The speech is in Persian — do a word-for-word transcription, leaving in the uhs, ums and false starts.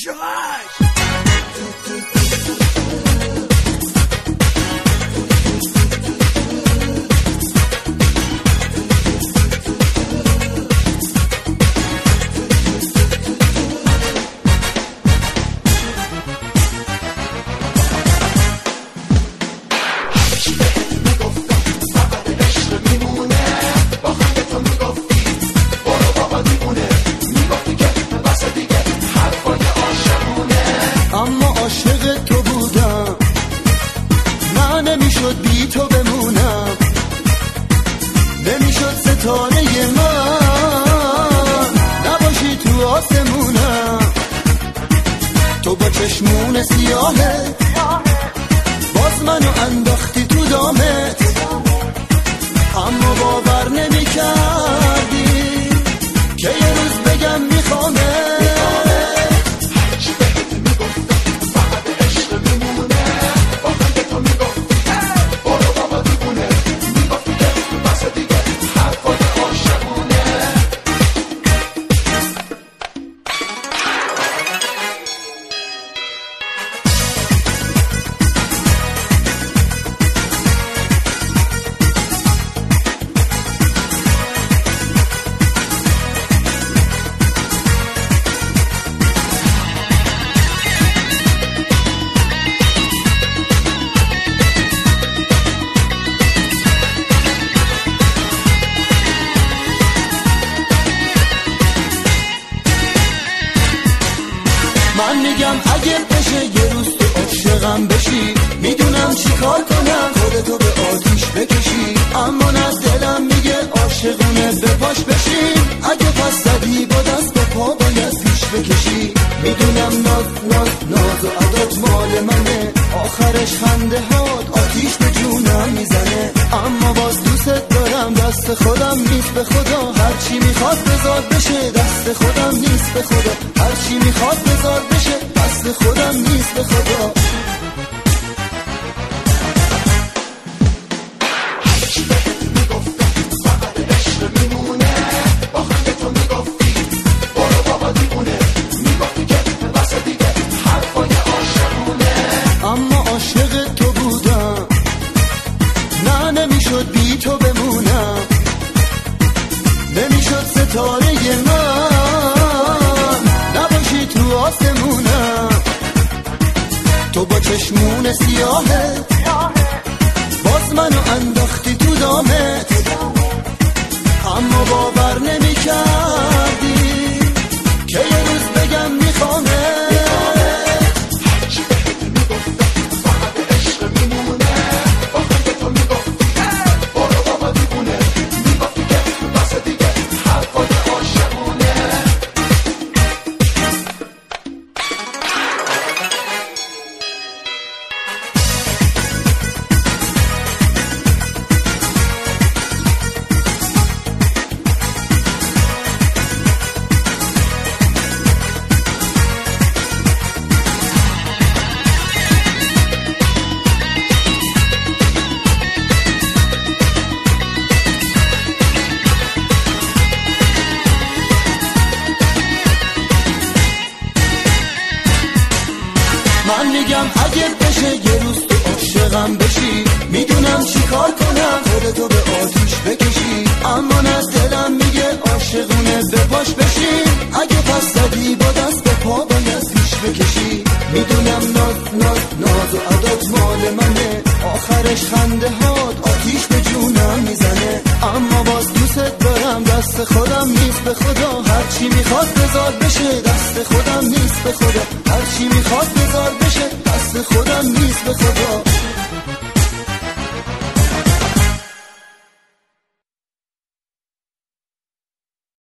جاش. اما عاشق تو بودم، نه نمیشد بی تو بمونم، نمیشد ستاره من نباشی تو آسمونم. تو با چشمون سیاهه باز منو انداختی تو دامت، اما باور نمی کردی که یه روز بگم میخوامه. من میگم اگه بشه یه روز تو عاشقم بشی، میدونم چی کار کنم خودتو به آتیش بکشی، اما نه دلم میگه عاشقونه به پاش بشیم. اگه پس زدی با دست و پا باید پیش بکشی، میدونم ناز ناز ناز و عدات مال منه، آخرش خنده هات آتیش به جونم میزنه. اما باز دوست دارم، دست خودم نیست به خدا، هرچی میخواد بذار بشه دست خودم نیست به خدا، هرچی میخواد بذار بشه دست خودم نیست به خدا. اما عاشق تو بودم، نه نمیشد بی تو بمونم، نمیشد ستاره من نباشی تو آسمونم. تو با چشمون سیاهه باز منو انداختی تو دامت، اما باور نمی کردی که یه روز بگم میخوامه. من میگم اگه بشه یه روز تو عاشقم بشی، میدونم چی کار کنم خودتو به آتیش بکشی، اما نه دلم میگه عاشقونه به پاش بشیم. اگه پس زدی با دست به پا باید پیش بکشی، میدونم ناز ناز ناز و عدات مال منه، آخرش خنده هات آتیش به جونم میزنه. اما باز دوست دارم، دست خودم نیست به خدا، هرچی میخواد بذار بشه دست خودم نیست به خدا، هرچی میخواد بذار بشه دست خودم نیست به خدا.